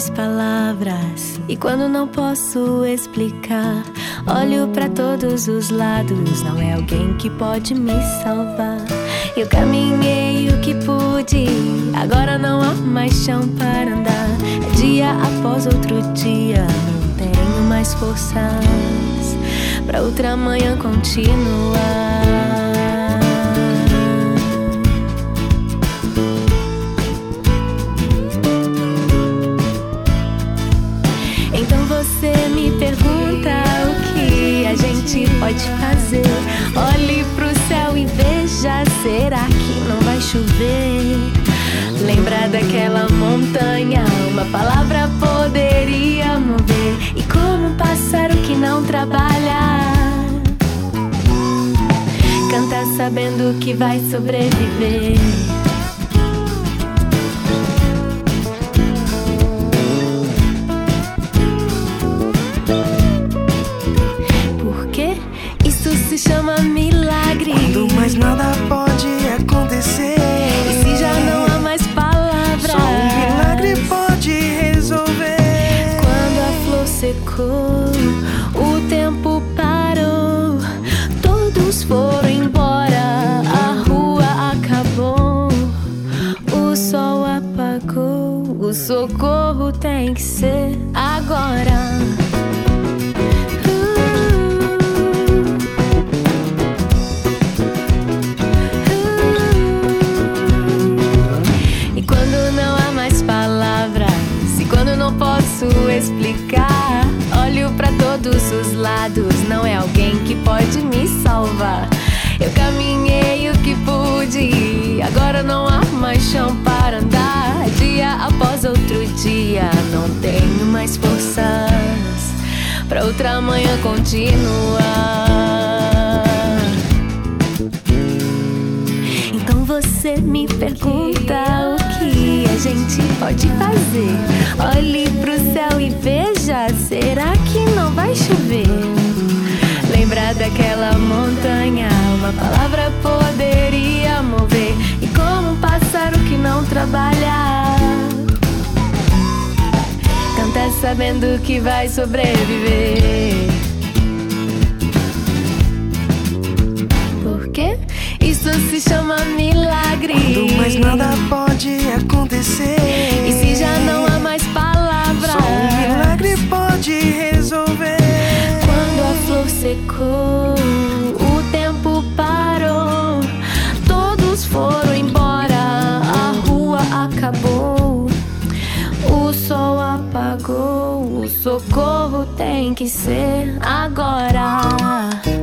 mais palavras, e quando não posso explicar, olho pra todos os lados, não é alguém que pode me salvar. Eu caminhei o que pude, agora não há mais chão para andar. É dia após outro dia, não tenho mais forças pra outra manhã continuar. Então você me pergunta o que a gente pode fazer. Olhe pro céu e veja, será que não vai chover? Lembra daquela montanha, uma palavra poderia mover. E como um pássaro que não trabalha, canta sabendo que vai sobreviver. Se chama milagre. Quando mais nada pode acontecer, e se já não há mais palavras, só um milagre pode resolver. Quando a flor secou, o tempo parou, todos foram embora, a rua acabou, o sol apagou. O socorro tem que ser agora. Explicar, olho pra todos os lados, não é alguém que pode me salvar. Eu caminhei o que pude, agora não há mais chão para andar. Dia após outro dia, não tenho mais forças pra outra manhã continuar. Então você me pergunta o que a gente pode fazer. Olhe pro céu e veja, será que não vai chover? Lembra daquela montanha, uma palavra poderia mover. E como um pássaro que não trabalha, canta sabendo que vai sobreviver. Por quê? Isso se chama milagre. Quando mais nada pode acontecer, e se já não há mais palavras, só um milagre pode resolver. Quando a flor secou, o tempo parou, todos foram embora, a rua acabou, o sol apagou. O socorro tem que ser agora.